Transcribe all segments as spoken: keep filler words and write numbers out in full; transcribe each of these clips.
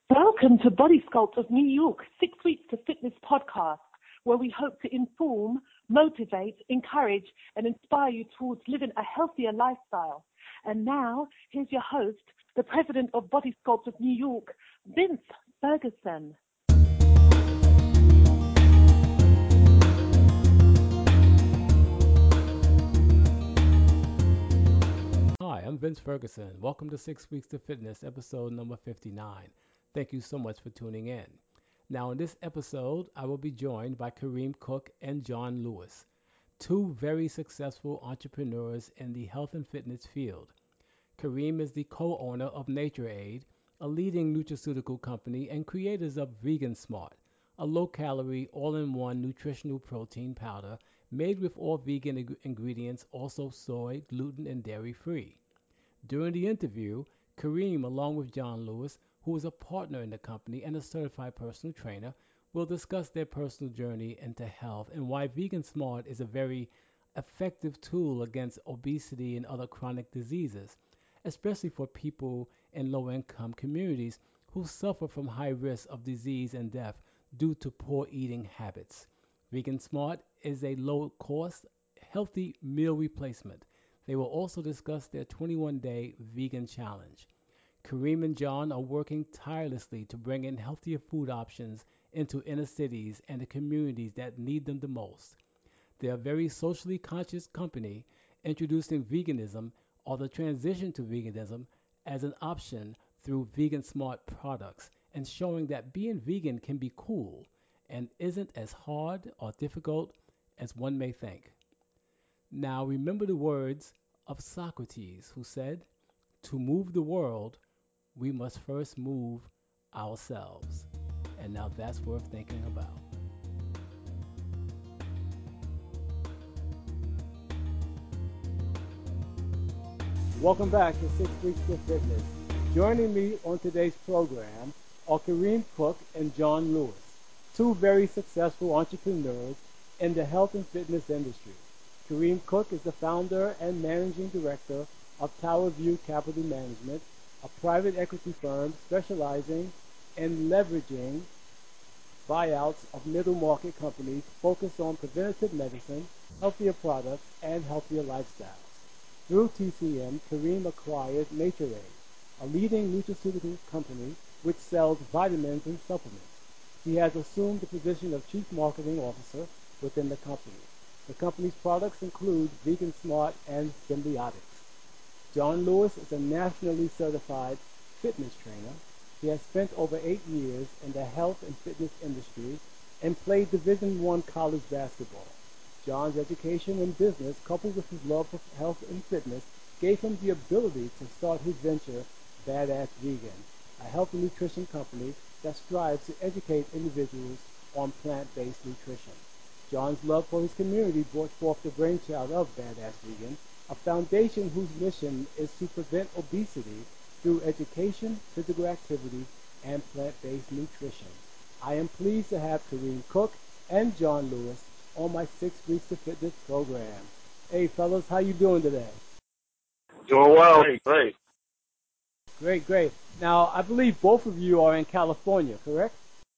Welcome to Body Sculpt of New York, Six Weeks to Fitness podcast, where we hope to inform, motivate, encourage, and inspire you towards living a healthier lifestyle. And now, here's your host, the president of Body Sculpt of New York, Vince Ferguson. Hi, I'm Vince Ferguson. Welcome to Six Weeks to Fitness, episode number fifty-nine. Thank you so much for tuning in. Now, in this episode, I will be joined by Kareem Cook and John Lewis, two very successful entrepreneurs in the health and fitness field. Kareem is the co-owner of NatureAid, a leading nutraceutical company, and creators of Vegan Smart, a low-calorie, all-in-one nutritional protein powder made with all vegan ing- ingredients, also soy, gluten, and dairy-free. During the interview, Kareem, along with John Lewis, who is a partner in the company and a certified personal trainer, will discuss their personal journey into health and why Vegan Smart is a very effective tool against obesity and other chronic diseases, especially for people in low income communities who suffer from high risk of disease and death due to poor eating habits. Vegan Smart is a low cost, healthy meal replacement. They will also discuss their twenty-one day vegan challenge. Kareem and John are working tirelessly to bring in healthier food options into inner cities and the communities that need them the most. They are a very socially conscious company introducing veganism or the transition to veganism as an option through Vegan Smart products and showing that being vegan can be cool and isn't as hard or difficult as one may think. Now remember the words of Socrates, who said, "To move the world, we must first move ourselves." And now that's worth thinking about. Welcome back to Six Weeks to Fitness. Joining me on today's program are Kareem Cook and John Lewis, two very successful entrepreneurs in the health and fitness industry. Kareem Cook is the founder and managing director of Tower View Capital Management, a private equity firm specializing in leveraging buyouts of middle market companies focused on preventative medicine, healthier products, and healthier lifestyles. Through T C M, Kareem acquired NatureAid, a leading nutraceutical company which sells vitamins and supplements. He has assumed the position of Chief Marketing Officer within the company. The company's products include Vegan Smart and Symbiotics. John Lewis is a nationally certified fitness trainer. He has spent over eight years in the health and fitness industry and played Division One college basketball. John's education in business, coupled with his love for health and fitness, gave him the ability to start his venture, Badass Vegan, a health and nutrition company that strives to educate individuals on plant-based nutrition. John's love for his community brought forth the brainchild of Badass Vegan, a foundation whose mission is to prevent obesity through education, physical activity, and plant-based nutrition. I am pleased to have Kareem Cook and John Lewis on my Six Weeks to Fitness program. Hey, fellas, how you doing today? Doing well. Great, great. Great, great. Now, I believe both of you are in California, correct?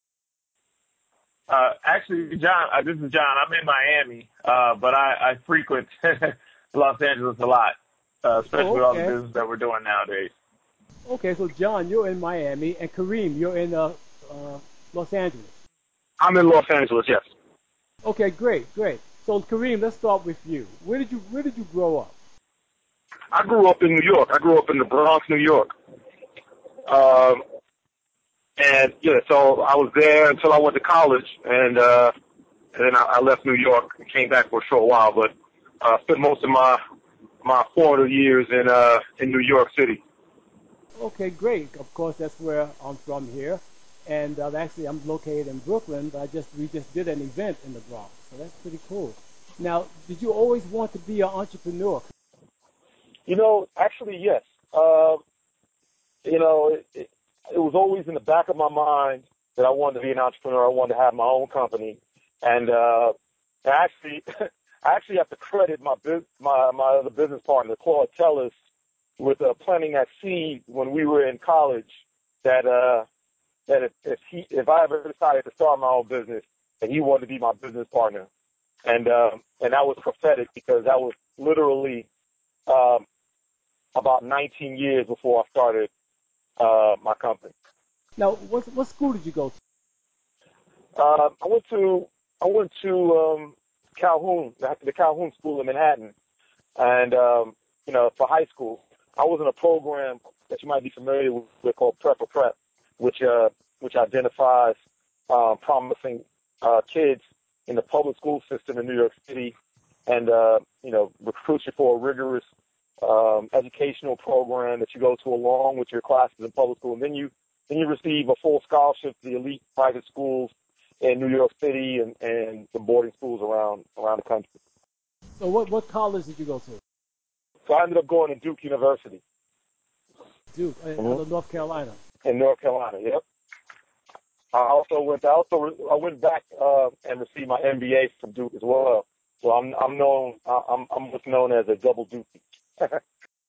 Uh, actually, John, uh, this is John. I'm in Miami, uh, but I, I frequent Los Angeles a lot, uh, especially Oh, with all the okay. business that we're doing nowadays. Okay, so John, you're in Miami, and Kareem, you're in uh, uh, Los Angeles. I'm in Los Angeles, yes. Okay, great, great. So Kareem, let's start with you. Where did you Where did you grow up? I grew up in New York. I grew up in the Bronx, New York. Um, and, yeah, so I was there until I went to college, and, uh, and then I, I left New York and came back for a short while, but uh, spent most of my my formative years in uh, in New York City. Okay, great. Of course, that's where I'm from here, and uh, actually I'm located in Brooklyn. But I just we just did an event in the Bronx, so that's pretty cool. Now, did you always want to be an entrepreneur? You know, actually, yes. Uh, you know, it, it, it was always in the back of my mind that I wanted to be an entrepreneur. I wanted to have my own company, and uh, I actually, I actually have to credit my bus- my my other business partner, Claude Tellis, with uh, planting that seed when we were in college. That uh, that if, if he, if I ever decided to start my own business, that he wanted to be my business partner. And, um, and that was prophetic because that was literally, um, about nineteen years before I started, uh, my company. Now, what what school did you go to? Uh, I went to, I went to, um, Calhoun, the, the Calhoun School in Manhattan. And, um, you know, for high school, I was in a program that you might be familiar with called Prep or Prep, which, uh, which identifies, uh, promising, uh, kids in the public school system in New York City and, uh, you know, recruits you for a rigorous, um, educational program that you go to along with your classes in public school. And then you, then you receive a full scholarship to the elite private schools in New York City and, and the boarding schools around, around the country. So what, what college did you go to? So I ended up going to Duke University. Duke, in mm-hmm. North Carolina. In North Carolina, yep. I also went. I also I went back uh, and received my M B A from Duke as well. So I'm I'm known. I'm I'm what's known as a double Dookie.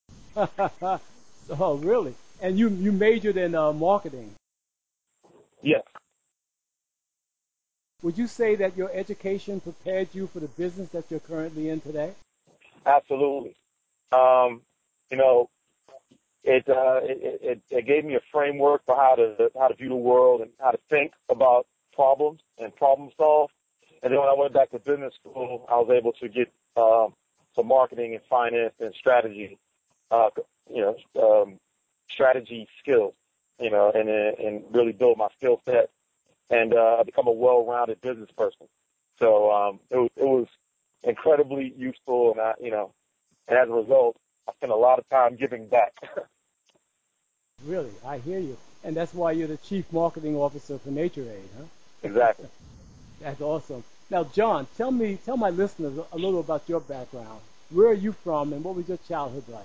Oh, really? And you you majored in uh, marketing. Yes. Would you say that your education prepared you for the business that you're currently in today? Absolutely. Um, you know, it, uh, it it it gave me a framework for how to how to view the world and how to think about problems and problem solve. And then when I went back to business school, I was able to get um, some marketing and finance and strategy, uh, you know, um, strategy skills, you know, and and really build my skill set and uh, become a well-rounded business person. So um, it was it was incredibly useful, and I, you know, and as a result, I spent a lot of time giving back. Really, I hear you, and that's why you're the chief marketing officer for NatureAid, huh? Exactly. That's awesome. Now, John, tell me, tell my listeners a little about your background. Where are you from, and what was your childhood like?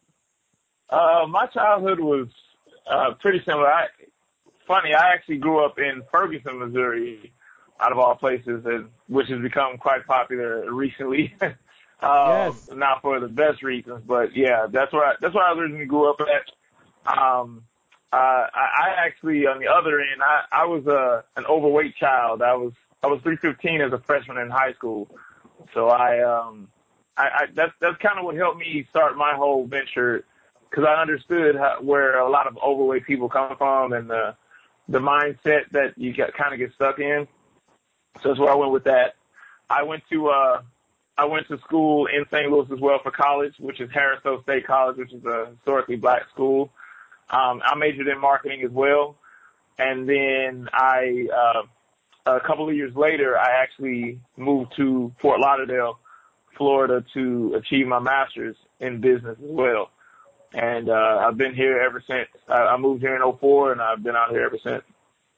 Uh, my childhood was uh, pretty similar. I, funny, I actually grew up in Ferguson, Missouri, out of all places, and, which has become quite popular recently. um, yes. Not for the best reasons, but yeah, that's where I, that's where I originally grew up at. Um, uh, I, I actually, on the other end, I, I was a an overweight child. I was I was three fifteen as a freshman in high school, so I um I, I that's that's kind of what helped me start my whole venture, because I understood how, where a lot of overweight people come from and the the mindset that you get kind of get stuck in. So that's where I went with that. I went to uh I went to school in Saint Louis as well for college, which is Harris-Stowe State College, which is a historically black school. Um, I majored in marketing as well, and then I uh, a couple of years later I actually moved to Fort Lauderdale, Florida, to achieve my master's in business as well. And uh, I've been here ever since. I, I moved here in oh four, and I've been out here ever since.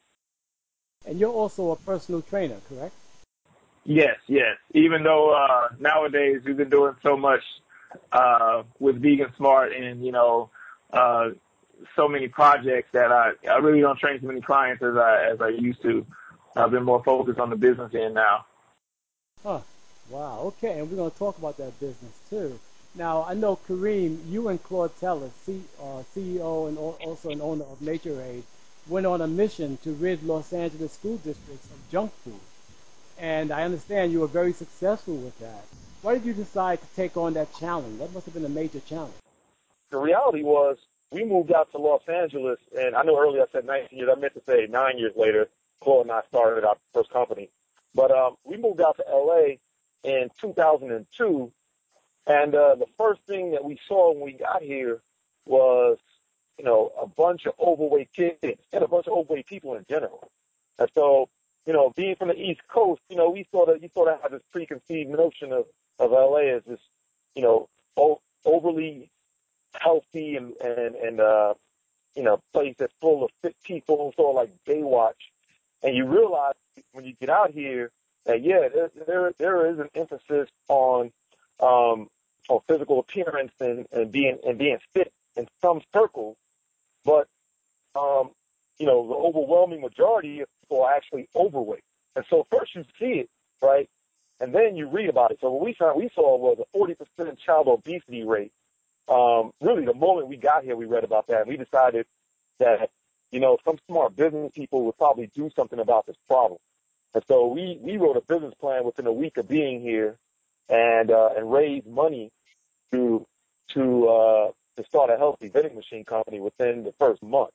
And you're also a personal trainer, correct? Yes, yes. Even though uh, nowadays we've been doing so much uh, with Vegan Smart and, you know, uh, so many projects that I, I really don't train as many clients as I as I used to. I've been more focused on the business end now. Huh. Wow. Okay, and we're going to talk about that business too. Now, I know, Kareem, you and Claude Teller, C, uh, C E O and also an owner of NatureAid, went on a mission to rid Los Angeles school districts of junk food. And I understand you were very successful with that. Why did you decide to take on that challenge? That must have been a major challenge. The reality was we moved out to Los Angeles, and I know earlier I said nineteen years. I meant to say nine years later, Claude and I started our first company. But um, we moved out to L A in two thousand two, and uh, the first thing that we saw when we got here was, you know, a bunch of overweight kids and a bunch of overweight people in general. And so, you know, being from the East Coast, you know, we sort of, you sort of have this preconceived notion of, of L A as this, you know, o- overly healthy and, and, and, uh, you know, place that's full of fit people, sort of like Baywatch. And you realize when you get out here that, yeah, there, there, there is an emphasis on, um, on physical appearance and, and being, and being fit in some circles. But, um, you know, the overwhelming majority of people are actually overweight. And so first you see it, right? And then you read about it. So what we found, we saw was a forty percent child obesity rate. Um, really, the moment we got here, we read about that, and we decided that you know, some smart business people would probably do something about this problem. And so we, we wrote a business plan within a week of being here and, uh, and raised money to, to, uh, to start a healthy vending machine company within the first month.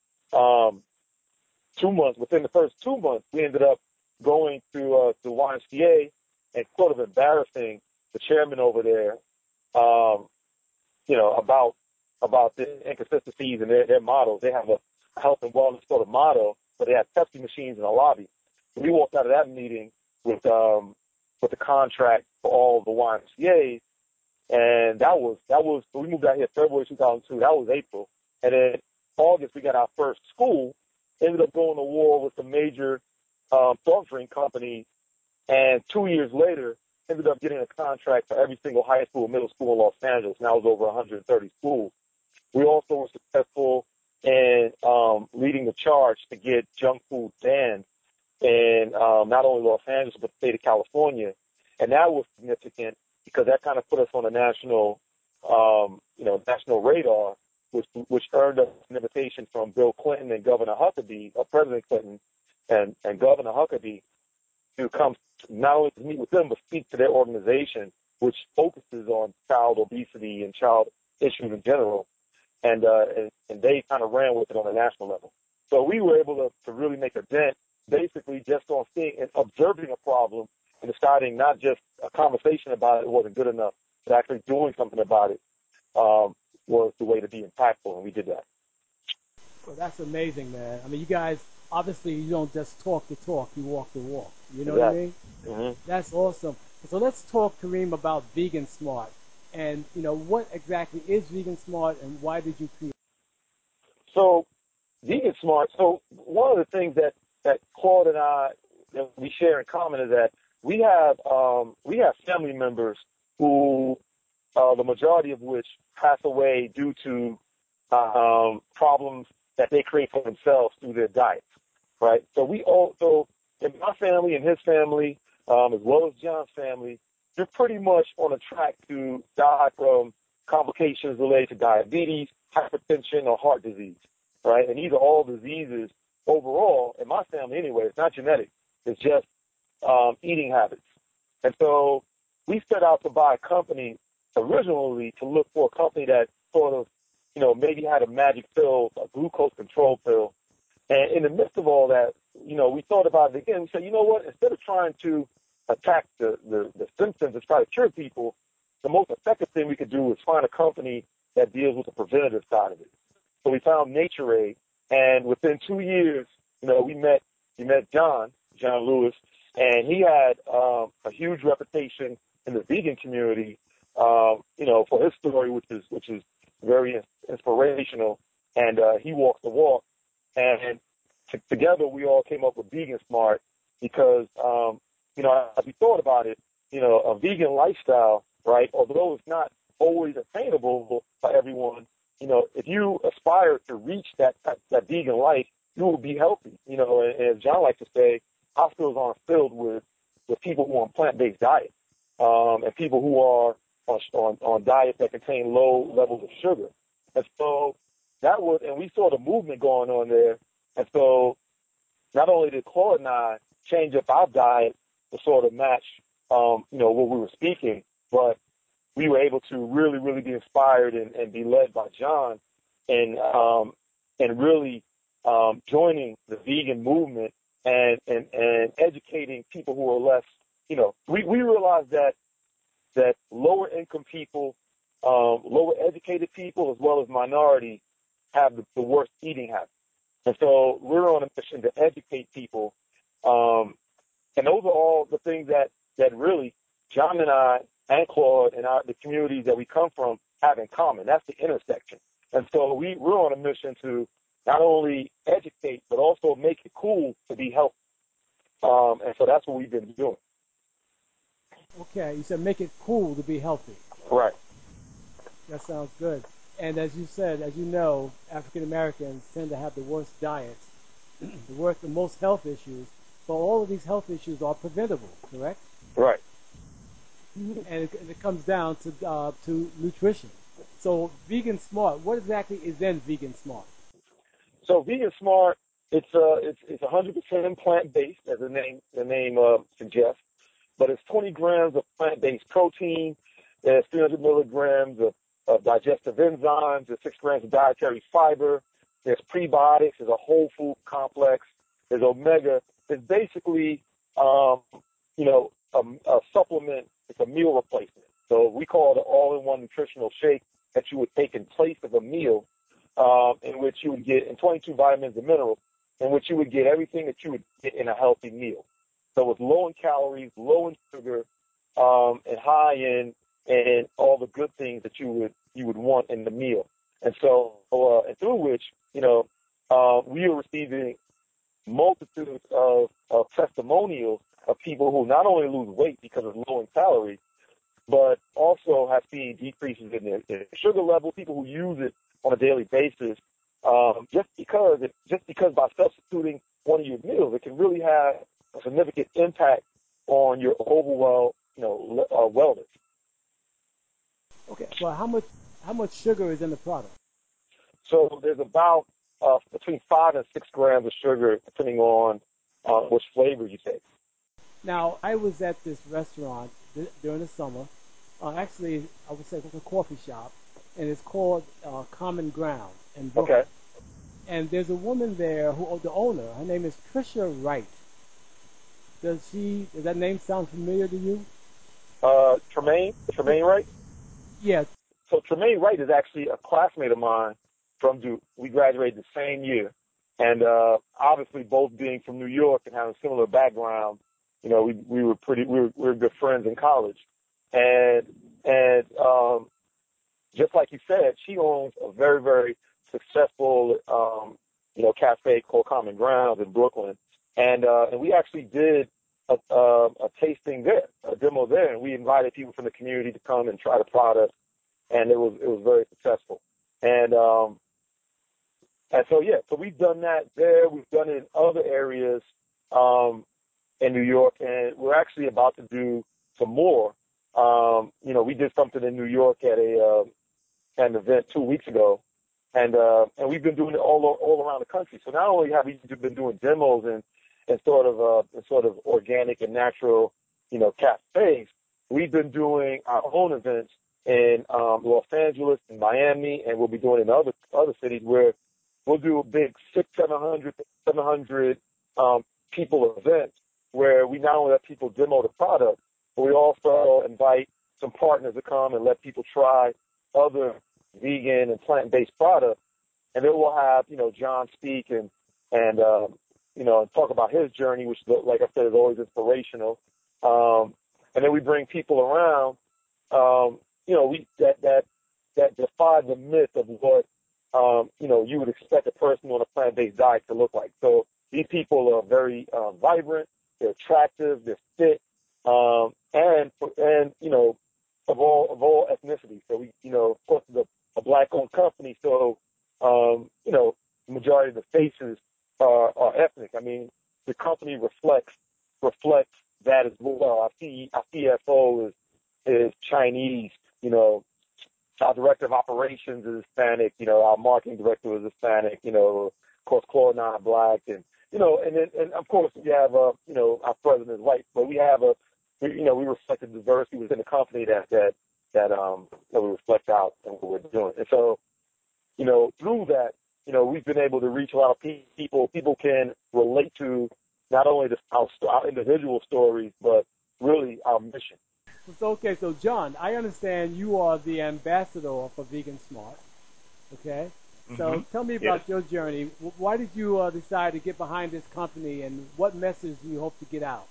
Um, two months, within the first two months, we ended up going to, uh, to Y M C A and sort of embarrassing the chairman over there, um, you know, about, about the inconsistencies in their, their models. They have a health and wellness sort of motto, but they have Pepsi machines in the lobby. We walked out of that meeting with, um, with the contract for all the Y M C As. And that was, that was, we moved out here February two thousand two. That was April. And then August, we got our first school, ended up going to war with the major, um, soft drink companies. And two years later, ended up getting a contract for every single high school, middle school in Los Angeles. Now it's over one hundred thirty schools. We also were successful in, um, leading the charge to get junk food banned in, um, not only Los Angeles, but the state of California. And that was significant because that kind of put us on a national, um, you know, national radar, which, which earned us an invitation from Bill Clinton and Governor Huckabee, or President Clinton and, and Governor Huckabee, to come not only to meet with them, but speak to their organization, which focuses on child obesity and child issues in general. And, uh, and, and they kind of ran with it on a national level. So we were able to, to really make a dent, basically just on seeing and observing a problem and deciding not just a conversation about it wasn't good enough, but actually doing something about it um, was the way to be impactful, and we did that. Well, that's amazing, man. I mean, you guys, obviously, you don't just talk the talk, you walk the walk. You know Exactly. what I mean? Mm-hmm. That's awesome. So let's talk, Kareem, about Vegan Smart. And, you know, what exactly is Vegan Smart and why did you create it? So, Vegan Smart, so one of the things that, that Claude and I, that we share in common is that we have, um, we have family members who, uh, the majority of which pass away due to, um, problems that they create for themselves through their diets, right? So we all, so in my family and his family, um, as well as John's family, you're pretty much on a track to die from complications related to diabetes, hypertension, or heart disease, right? And these are all diseases overall, in my family anyway, it's not genetic. It's just um, eating habits. And so we set out to buy a company originally to look for a company that sort of, you know, maybe had a magic pill, a glucose control pill. And in the midst of all that, you know, we thought about it again. We said, you know what, instead of trying to attack the, the, the symptoms and try to cure people, the most effective thing we could do is find a company that deals with the preventative side of it. So we found Nature Aid, and within two years, you know, we met we met John, John Lewis, and he had um, a huge reputation in the vegan community, um, you know, for his story, which is which is very inspirational, and uh, he walks the walk. And t- together we all came up with Vegan Smart because, um, you know, as we thought about it, you know, a vegan lifestyle, right, although it's not always attainable by everyone, you know, if you aspire to reach that, that, that vegan life, you will be healthy. You know, and, and as John likes to say, hospitals aren't filled with, with people who are on plant-based diets, um, and people who are on, on, on diets that contain low levels of sugar. And so that was, and we saw the movement going on there. And so not only did Claude and I change up our diet to sort of match, um, you know, what we were speaking, but we were able to really, really be inspired and, and be led by John and, um, and really, um, joining the vegan movement and, and, and educating people who are less, you know, we, we realized that, that lower income people, um, lower educated people, as well as minorities have the, the worst eating habits. And so we're on a mission to educate people. Um, and those are all the things that, that really John and I and Claude and our, the communities that we come from have in common. That's the intersection. And so we, we're on a mission to not only educate, but also make it cool to be healthy. Um, and so that's what we've been doing. Okay, you said make it cool to be healthy. Right. That sounds good. And as you said, as you know, African Americans tend to have the worst diets, the worst, the most health issues. So all of these health issues are preventable, correct? Right. And it, and it comes down to uh, to nutrition. So Vegan Smart, what exactly is then Vegan Smart? so Vegan Smart, it's uh, it's it's one hundred percent plant-based, as the name the name uh, suggests. But it's twenty grams of plant-based protein. There's three hundred milligrams of, of digestive enzymes. There's six grams of dietary fiber. There's prebiotics. There's a whole food complex. There's omega. It's basically, um, you know, a, a supplement. It's a meal replacement. So we call it an all-in-one nutritional shake that you would take in place of a meal, um, in which you would get, and twenty-two vitamins and minerals, in which you would get everything that you would get in a healthy meal. So it's low in calories, low in sugar, um, and high in and all the good things that you would you would want in the meal. And so, uh, and through which, you know, uh, we are receiving multitudes of, of testimonials of people who not only lose weight because it's low in calories, but also have seen decreases in their, their sugar level. People who use it on a daily basis, um, just because it, just because by substituting one of your meals, it can really have a significant impact on your overall, you know, uh, wellness. Okay. Well, how much how much sugar is in the product? So there's about uh, between five and six grams of sugar, depending on uh, which flavor you take. Now, I was at this restaurant th- during the summer. Uh, actually, I would say it's a coffee shop, and it's called uh, Common Ground in Brooklyn. Okay. And there's a woman there who, the owner, her name is Trisha Wright. Does she? Does that name sound familiar to you? Uh, Tremaine, Tremaine Wright. Yes. So Tremaine Wright is actually a classmate of mine from Duke. We graduated the same year, and uh, obviously both being from New York and having similar backgrounds, you know, we we were pretty we were, we were good friends in college, and and um, just like you said, she owns a very very successful um, you know cafe called Common Ground in Brooklyn, and uh, and we actually did a, a, a tasting there, a demo there, and we invited people from the community to come and try the product. And it was it was very successful, and um, and so yeah, so we've done that there. We've done it in other areas um, in New York, and we're actually about to do some more. Um, you know, we did something in New York at a uh, at an event two weeks ago, and uh, and we've been doing it all all around the country. So not only have we been doing demos and and sort of uh, and sort of organic and natural, you know, cafes, we've been doing our own events in um, Los Angeles and Miami, and we'll be doing it in other other cities where we'll do a big six, seven hundred, seven hundred um, people event where we not only let people demo the product, but we also invite some partners to come and let people try other vegan and plant-based products. And then we'll have, you know, John speak and and um, you know and talk about his journey, which, like I said, is always inspirational. Um, and then we bring people around. Um, you know, we that that that defy the myth of what um, you know you would expect a person on a plant-based diet to look like. So these people are very uh, vibrant, they're attractive, they're fit, um, and and you know of all of all ethnicities. So we, you know, of course, it's a, a black-owned company, so um, you know, the majority of the faces are, are ethnic. I mean, the company reflects reflects that as well. Our C our C F O is is Chinese. You know, our director of operations is Hispanic. You know, our marketing director is Hispanic. You know, of course, Claude and I are black, and you know, and then, and of course we have uh, you know, our president is white, but we have a, we, you know, we reflect the diversity within the company that that that um that we reflect out in what we're doing, and so, you know, through that, you know, we've been able to reach a lot of pe- people. People can relate to not only the, our, our individual stories, but really our mission. So, okay, so John, I understand you are the ambassador for Vegan Smart, okay? Mm-hmm. So tell me about yes. your journey. Why did you uh, decide to get behind this company, and what message do you hope to get out?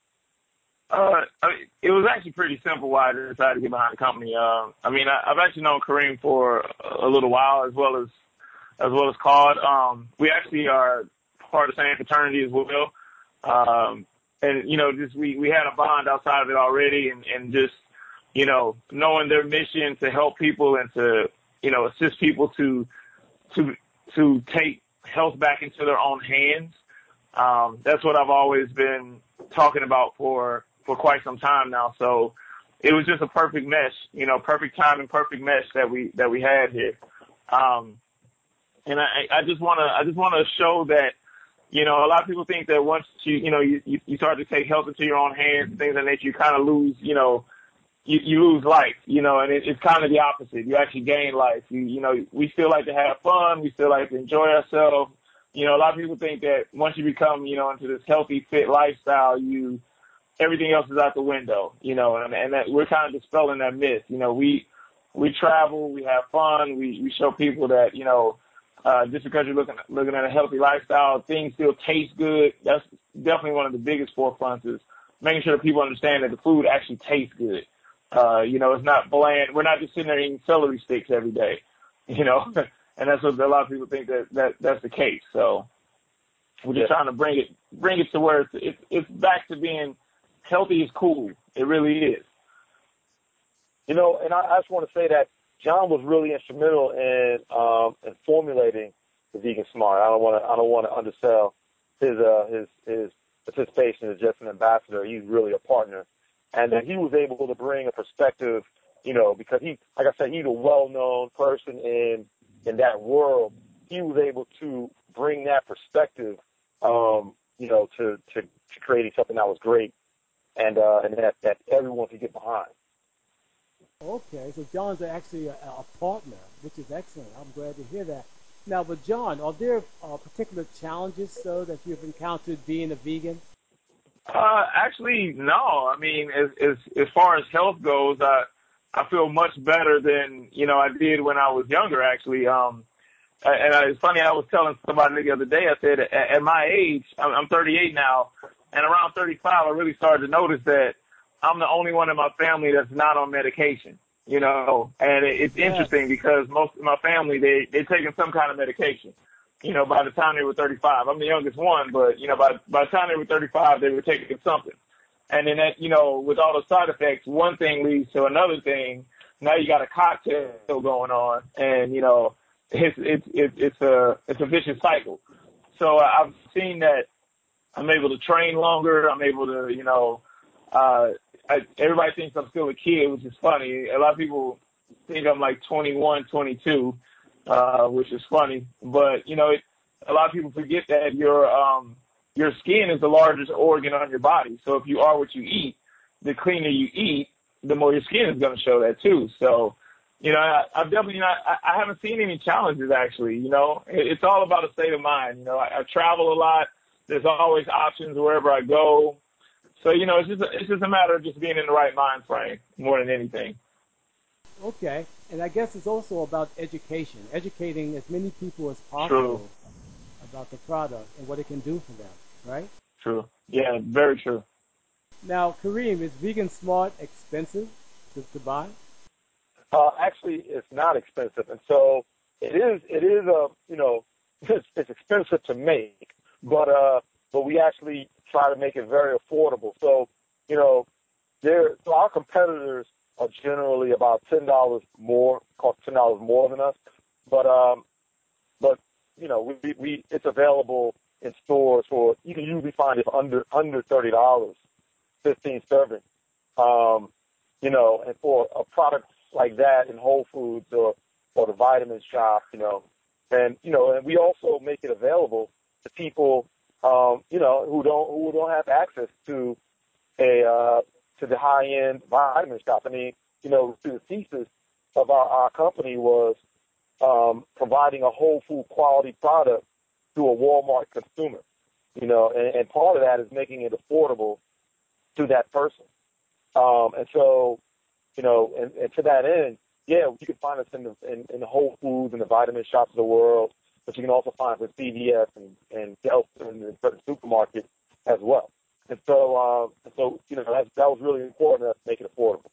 Uh, I mean, it was actually pretty simple why I decided to get behind the company. Uh, I mean, I, I've actually known Kareem for a little while, as well as as well as Claude. Um, we actually are part of the same fraternity as well. Um, And, you know, just we, we had a bond outside of it already, and, and just, you know, knowing their mission to help people and to, you know, assist people to to to take health back into their own hands. Um, that's what I've always been talking about for, for quite some time now. So it was just a perfect mesh, you know, perfect time and perfect mesh that we that we had here. Um, And I, I just want to, I just want to show that, you know, a lot of people think that once you, you know, you, you, you start to take health into your own hands and things like that, you kind of lose, you know, you, you lose life, you know, and it, it's kind of the opposite. You actually gain life. You, you know, we still like to have fun. We still like to enjoy ourselves. You know, a lot of people think that once you become, you know, into this healthy, fit lifestyle, you, everything else is out the window, you know, and, and that we're kind of dispelling that myth. You know, we, we travel, we have fun, we, we show people that, you know, uh, just because you're looking, looking at a healthy lifestyle, things still taste good. That's definitely one of the biggest forefronts is making sure that people understand that the food actually tastes good. Uh, you know, it's not bland. We're not just sitting there eating celery sticks every day, you know, and that's what a lot of people think that, that that's the case. So we're just Yeah. trying to bring it, bring it to where it's, it's, it's back to being healthy is cool. It really is. You know, and I, I just want to say that John was really instrumental in um, in formulating the Vegan Smart. I don't want to I don't want to undersell his uh, his his participation as just an ambassador. He's really a partner, and that he was able to bring a perspective. You know, because he, like I said, he's a well-known person in in that world. He was able to bring that perspective, um, you know, to, to to creating something that was great, and uh, and that that everyone could get behind. Okay, so John's actually a, a partner, which is excellent. I'm glad to hear that. Now, but John, are there uh, particular challenges, so that you've encountered being a vegan? Uh, actually, no. I mean, as as as far as health goes, I I feel much better than you know I did when I was younger. Actually, um, and I, it's funny. I was telling somebody the other day. I said, at, at my age, I'm, I'm thirty-eight now, and around thirty-five, I really started to notice that I'm the only one in my family that's not on medication. You know, and it, it's Yes. interesting because most of my family they they're taking some kind of medication. You know, by the time they were thirty-five, I'm the youngest one, but you know, by by the time they were thirty-five, they were taking something. And then that, you know, with all the side effects, one thing leads to another thing. Now you got a cocktail going on, and you know, it's it's it's it's a it's a vicious cycle. So uh, I've seen that I'm able to train longer. I'm able to, you know, uh, I, everybody thinks I'm still a kid, which is funny. A lot of people think I'm like twenty-one, twenty-two, uh, which is funny. But you know, it, a lot of people forget that your um your skin is the largest organ on your body. So if you are what you eat, the cleaner you eat, the more your skin is going to show that too. So, you know, I, I've definitely not, I, I haven't seen any challenges actually, you know, it, it's all about a state of mind. You know, I, I travel a lot. There's always options wherever I go. So, you know, it's just, a, it's just a matter of just being in the right mind frame more than anything. Okay, and I guess it's also about education, educating as many people as possible True. about the product and what it can do for them, right? True. Yeah, very true. Now, Kareem, is Vegan Smart expensive to, to buy? Uh, actually, it's not expensive, and so it is. It is a you know, it's, it's expensive to make, but uh, but we actually try to make it very affordable. So you know, there. So our competitors are generally about ten dollars more, cost ten dollars more than us, but um, but you know, we we it's available in stores for you can usually find it under under thirty dollars, fifteen serving. Um, you know, and for a product like that in Whole Foods or, or the vitamin shop, you know, and, you know, and we also make it available to people, um, you know, who don't, who don't have access to a, uh, to the high end vitamin shop. I mean, you know, the thesis of our, our company was, um, providing a whole food quality product to a Walmart consumer, you know, and, and part of that is making it affordable to that person. Um, and so, you know, and, and to that end, yeah, you can find us in the in, in the Whole Foods and the vitamin shops of the world, but you can also find us at C V S and, and Delta and in certain supermarkets as well. And so, uh, so you know, that, that was really important to make it affordable.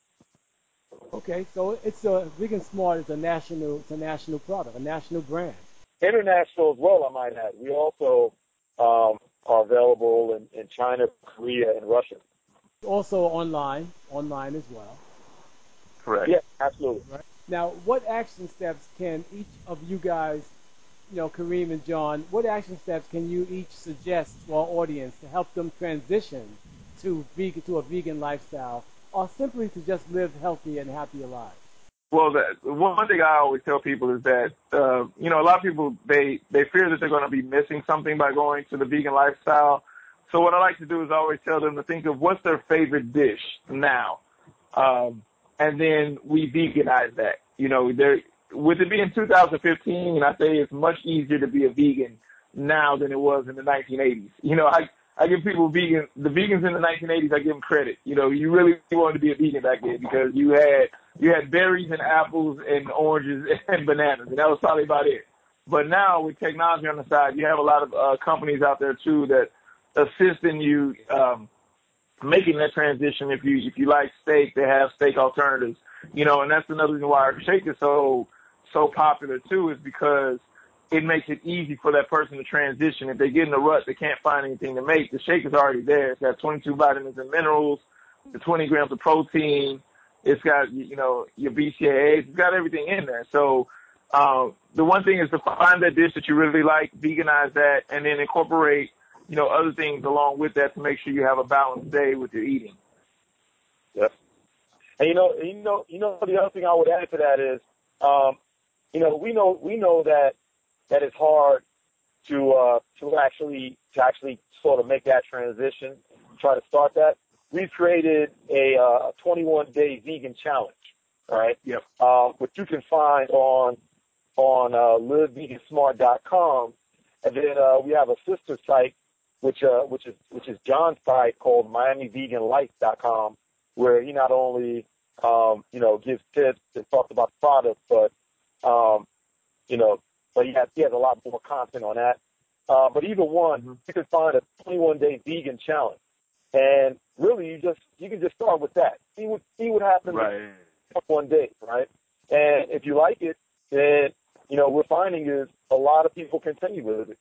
Okay, so it's a Vegan Smart is a national, it's a national product, a national brand. International as well, I might add. We also um, are available in, in China, Korea, and Russia. Also online, online as well. Correct. Yeah, absolutely. Right. Now, what action steps can each of you guys, you know, Kareem and John, what action steps can you each suggest to our audience to help them transition to vegan to a vegan lifestyle, or simply to just live healthy and happier lives? Well, the, one thing I always tell people is that, uh, you know, a lot of people, they, they fear that they're going to be missing something by going to the vegan lifestyle. So what I like to do is always tell them to think of what's their favorite dish now. Um, and then we veganize that. You know, there, with it being two thousand fifteen, I say it's much easier to be a vegan now than it was in the nineteen eighties. You know, I, I give people vegan, the vegans in the nineteen eighties, I give them credit. You know, you really wanted to be a vegan back then because you had, you had berries and apples and oranges and bananas, and that was probably about it. But now with technology on the side, you have a lot of uh, companies out there too that assist in you um, making that transition. If you if you like steak, they have steak alternatives. You know, and that's another reason why our shake is so so popular too, is because it makes it easy for that person to transition. If they get in a rut, they can't find anything to make. The shake is already there. It's got twenty-two vitamins and minerals, the twenty grams of protein. It's got, you know, your B C A As. It's got everything in there. So um, the one thing is to find that dish that you really like, veganize that, and then incorporate, you know, other things along with that to make sure you have a balanced day with your eating. Yep. And you know, you know, you know, the other thing I would add to that is, um, you know, we know we know that that it's hard to uh, to actually to actually sort of make that transition, try to start that. We've created a uh, twenty-one day vegan challenge, right? Yep. Uh, which you can find on on uh, live vegan smart dot com, and then uh, we have a sister site, which uh, which is which is John's site called miami vegan life dot com, where he not only um, you know gives tips and talks about the product, but um, you know, but he has he has a lot more content on that. Uh, but either one, mm-hmm. you can find a twenty-one day vegan challenge, and really you just you can just start with that. See what see what happens right. in one day, right? And if you like it, then you know we're finding is a lot of people continue with it.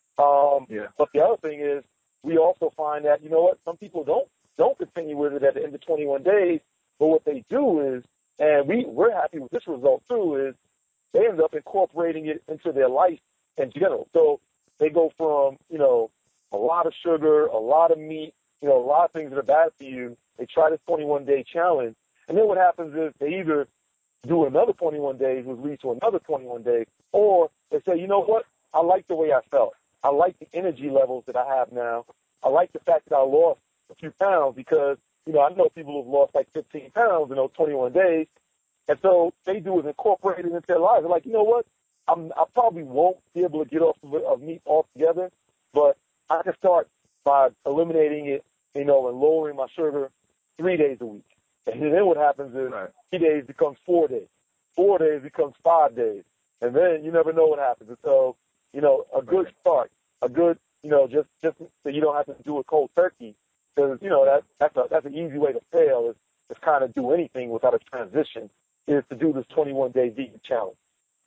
Um, yeah. But the other thing is we also find that you know what some people don't don't continue with it at the end of twenty-one days. But what they do is, and we we're happy with this result too, is they end up incorporating it into their life in general. So they go from, you know, a lot of sugar, a lot of meat, you know, a lot of things that are bad for you. They try this twenty-one day challenge. And then what happens is they either do another twenty-one days, which leads to another twenty-one days, or they say, you know what? I like the way I felt. I like the energy levels that I have now. I like the fact that I lost a few pounds because, you know, I know people who've lost like fifteen pounds in those twenty-one days. And so they do is incorporate it into their lives. They're like, you know what? I'm, I probably won't be able to get off of, of meat altogether, but I can start by eliminating it, you know, and lowering my sugar three days a week. And then what happens is right. three days becomes four days. Four days becomes five days. And then you never know what happens. And so, you know, a good right. start, a good, you know, just, just so you don't have to do a cold turkey. Because, you know, that, that's, a, that's an easy way to fail is, is kind of do anything without a transition, is to do this twenty-one day vegan challenge.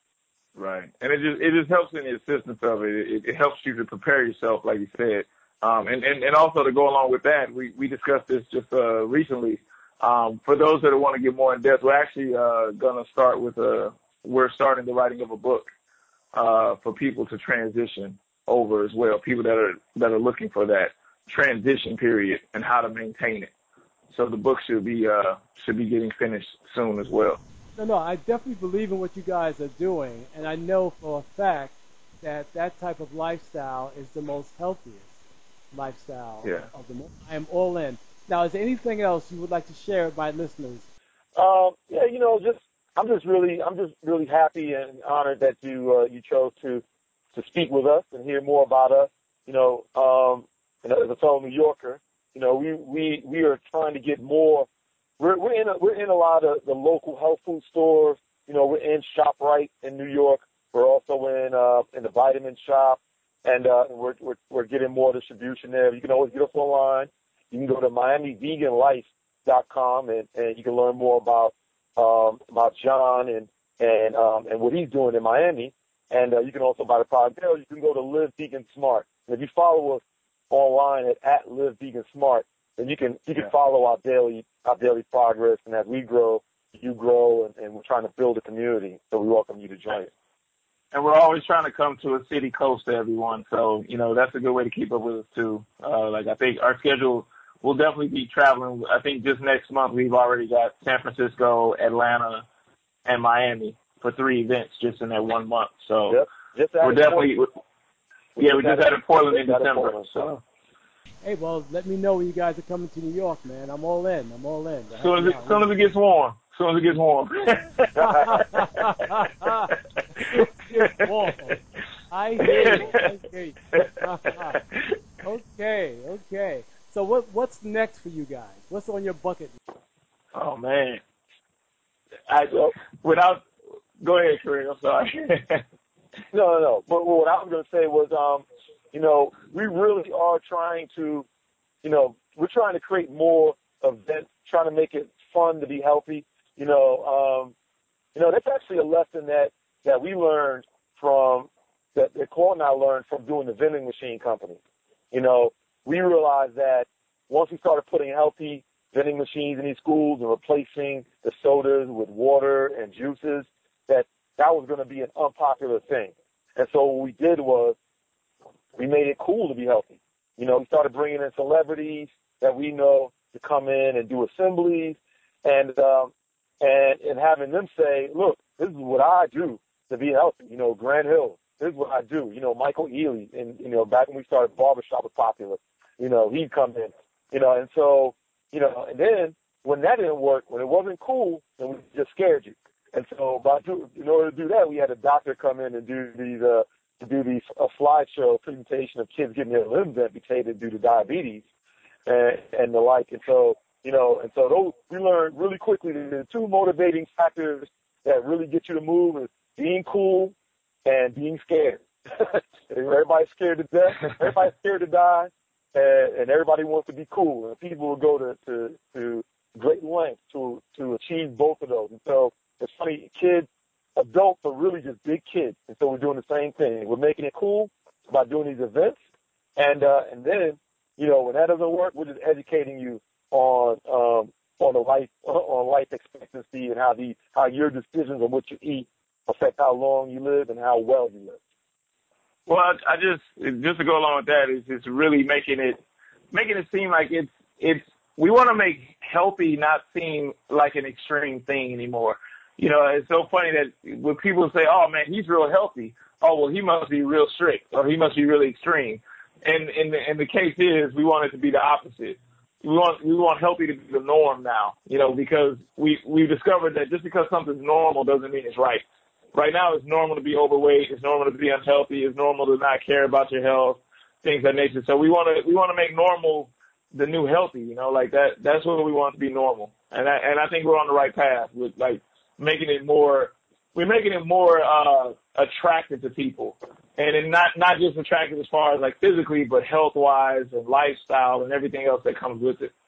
Right. And it just it just helps in the assistance of it. It, it helps you to prepare yourself, like you said. Um, and, and, and also to go along with that, we, we discussed this just uh, recently. Um, for those that want to get more in depth, we're actually uh, going to start with a, we're starting the writing of a book uh, for people to transition over as well, people that are that are looking for that transition period and how to maintain it. So the book should be uh, should be getting finished soon as well. No, no, I definitely believe in what you guys are doing, and I know for a fact that that type of lifestyle is the most healthiest lifestyle yeah. of them all. I am all in. Now, is there anything else you would like to share with my listeners? Um, yeah, you know, just I'm just really I'm just really happy and honored that you uh, you chose to to speak with us and hear more about us. You know, um, and as a fellow New Yorker, you know, we we we are trying to get more. We're we're in a, we're in a lot of the local health food stores. You know, we're in ShopRite in New York. We're also in uh, in the Vitamin Shop, and uh, we're we're we're getting more distribution there. You can always get us online. You can go to miami vegan life dot com and, and you can learn more about um, about John and and um, and what he's doing in Miami. And uh, you can also buy the product there. You can go to Live Vegan Smart. And if you follow us online at, at Live Vegan Smart, then you can you can yeah. follow our daily our daily progress. And as we grow, you grow, and, and we're trying to build a community. So we welcome you to join us. And we're always trying to come to a city close to everyone. So, you know, that's a good way to keep up with us, too. Uh, like, I think our schedule will definitely be traveling. I think just next month we've already got San Francisco, Atlanta, and Miami for three events just in that one month. So yep. just we're definitely, Portland. yeah, we just had a Portland in Just December. Portland, so. Hey, well, let me know when you guys are coming to New York, man. I'm all in. I'm all in. As soon as, it, soon as it gets warm. As soon as it gets warm. It gets warm. I hear you. I hear you. Okay, okay. So what what's next for you guys? What's on your bucket list? Oh, man. I, without, go ahead, Kareem. I'm sorry. no, no, no. But what I was going to say was, um, you know, we really are trying to, you know, we're trying to create more events, trying to make it fun to be healthy. You know, um, you know, that's actually a lesson that, that we learned from, that, that Claude and I learned from doing the vending machine company. You know, we realized that once we started putting healthy vending machines in these schools and replacing the sodas with water and juices, that that was going to be an unpopular thing. And so what we did was we made it cool to be healthy. You know, we started bringing in celebrities that we know to come in and do assemblies and, um, and, and having them say, look, this is what I do to be healthy. You know, Grant Hill, this is what I do. You know, Michael Ealy, and, you know, back when we started Barbershop was popular, you know, he'd come in, you know, and so, you know, and then when that didn't work, when it wasn't cool, then we just scared you. And so by do, in order to do that, we had a doctor come in and do these, uh, to do these, a slideshow presentation of kids getting their limbs amputated due to diabetes and, and the like. And so, you know, and so those, we learned really quickly that the two motivating factors that really get you to move is being cool and being scared. Everybody's scared to death. Everybody's scared to die. And, and everybody wants to be cool. And people will go to, to, to great lengths to, to achieve both of those. And so it's funny, kids, adults are really just big kids. And so we're doing the same thing. We're making it cool by doing these events. And, uh, and then, you know, when that doesn't work, we're just educating you on, um, on the life, on life expectancy and how the, how your decisions on what you eat affect how long you live and how well you live. Well, I, I just, just to go along with that is just really making it, making it seem like it's, it's, we want to make healthy not seem like an extreme thing anymore. You know, it's so funny that when people say, oh man, he's real healthy. Oh, well, he must be real strict or he must be really extreme. And, and, the, and the case is we want it to be the opposite. We want, we want healthy to be the norm now, you know, because we, we discovered that just because something's normal doesn't mean it's right. Right now, it's normal to be overweight. It's normal to be unhealthy. It's normal to not care about your health, things of that nature. So we want to we want to make normal the new healthy. You know, like that. That's what we want to be normal. And I, and I think we're on the right path with like making it more. We're making it more uh, attractive to people, and it not not just attractive as far as like physically, but health wise and lifestyle and everything else that comes with it.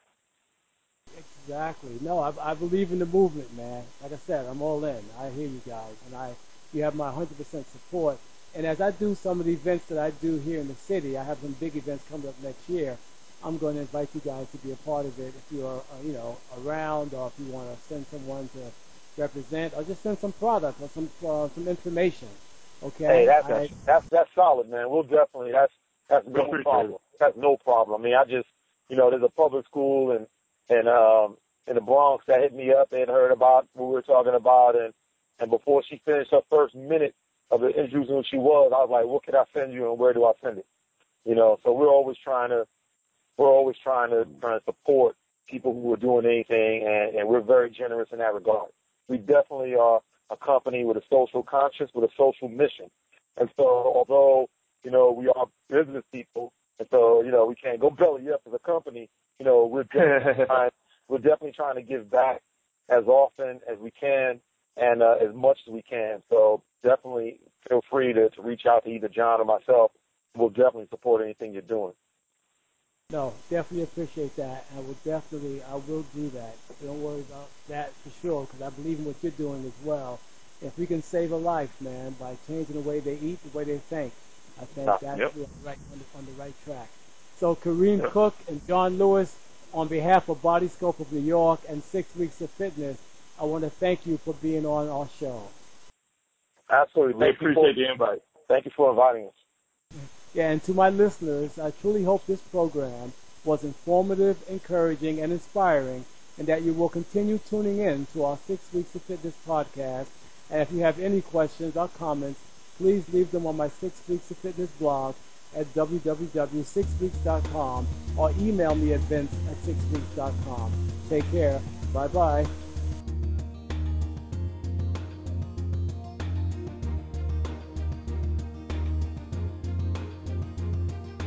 Exactly. No, I, I believe in the movement, man. Like I said, I'm all in. I hear you guys, and I you have my one hundred percent support. And as I do some of the events that I do here in the city, I have some big events coming up next year. I'm going to invite you guys to be a part of it if you're, uh, you know, around, or if you want to send someone to represent, or just send some product or some uh, some information. Okay. Hey, that's I, that's that's solid, man. We'll definitely that's that's no problem. That's no problem. I mean, I just, you know, there's a public school and. And um, in the Bronx that hit me up. They had heard about what we were talking about, and and before she finished her first minute of introducing who she was, I was like, "What can I send you, and where do I send it?" You know. So we're always trying to we're always trying to trying to support people who are doing anything, and, and we're very generous in that regard. We definitely are a company with a social conscience, with a social mission, and so although you know we are business people, and so you know we can't go belly up as a company. You know, we're definitely, trying, we're definitely trying to give back as often as we can and uh, as much as we can. So definitely feel free to, to reach out to either John or myself. We'll definitely support anything you're doing. No, definitely appreciate that. I will definitely, I will do that. Don't worry about that for sure, because I believe in what you're doing as well. If we can save a life, man, by changing the way they eat, the way they think, I think Ah, that's yep. on, the right, on, the, on the right track. So Kareem Yep. Cook and John Lewis, on behalf of Body Scope of New York and Six Weeks of Fitness, I want to thank you for being on our show. Absolutely. We Thank appreciate you for, the invite. Thank you for inviting us. Yeah, and to my listeners, I truly hope this program was informative, encouraging, and inspiring and that you will continue tuning in to our Six Weeks of Fitness podcast. And if you have any questions or comments, please leave them on my Six Weeks of Fitness blog at w w w dot six weeks dot com or email me at vince at six weeks dot com. Take care. Bye-bye.